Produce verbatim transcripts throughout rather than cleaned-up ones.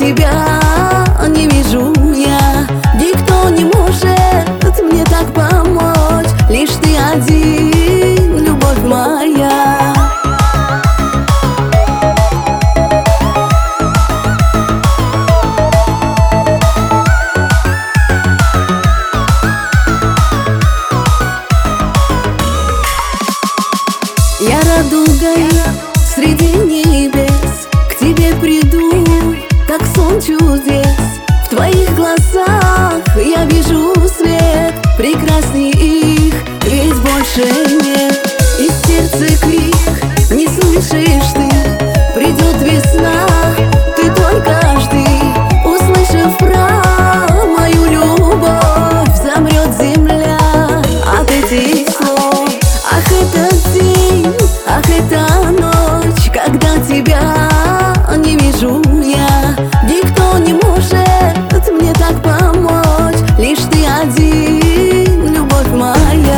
тебя не вижу я, никто не может мне так помочь, лишь ты один, любовь моя. Я радугой среди небес к тебе приду, как сон чудес. В твоих глазах я вижу свет, прекрасней их ведь больше нет. И в сердце крик, не слышишь ты, придет весна, ты только жди. Услышав про мою любовь, замрет земля от этих слов. Ах, этот день, ах, эта ночь, когда тебя не вижу я, никто не может мне так помочь, лишь ты один, любовь моя.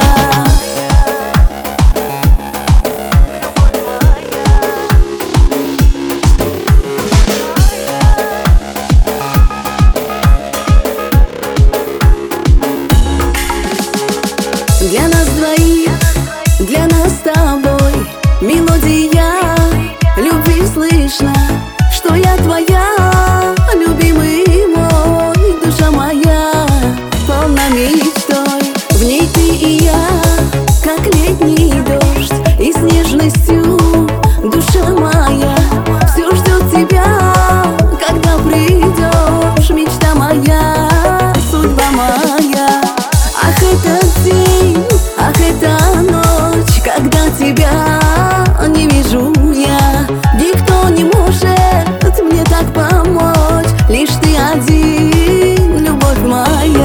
Для нас двоих, для нас с тобой мелодия любви слышно, что я твоя, любимый мой, душа моя полна мечтой. В ней ты и я, как летний дождь, и с нежностью душа моя все ждет тебя, когда придешь, мечта моя, судьба моя. Ах, этот день, ах, эта ночь, когда тебя не вижу я, никто не может мне так помочь, лишь ты один, любовь моя.